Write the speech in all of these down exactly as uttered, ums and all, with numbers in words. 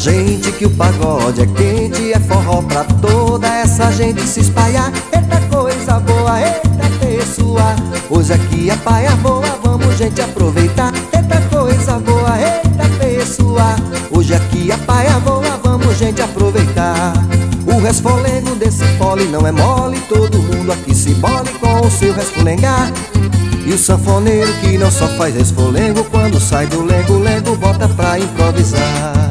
gente que o pagode é quente, é forró pra toda essa gente se espalhar. Eita coisa boa, eita pessoa, hoje aqui a paia voa, vamos gente aproveitar. Eita coisa boa, eita pessoa, hoje aqui a paia voa, vamos gente aproveitar. O resfolengo desse fole não é mole, todo mundo aqui se bole com o seu resfolengar. E o sanfoneiro que não só faz resfolengo, quando sai do lengo-lengo bota pra improvisar.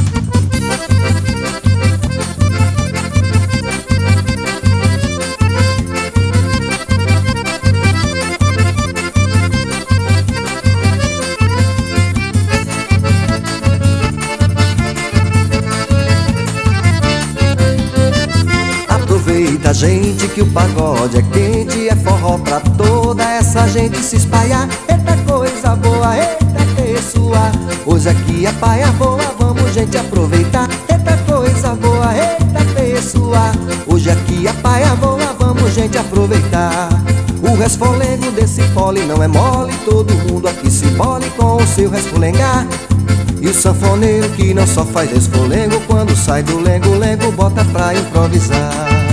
Aproveita, gente, que o pagode é quente, é forró pra toda essa gente se espalhar. Eita coisa boa, eita pessoa, hoje aqui a paia voa, vamos gente aproveitar. Eita coisa boa, eita pessoa, hoje aqui a paia voa, vamos gente aproveitar. O resfolengo desse fole não é mole, todo mundo aqui se bole com o seu resfolengar. E o sanfoneiro que não só faz resfolengo, quando sai do lengo-lengo bota pra improvisar.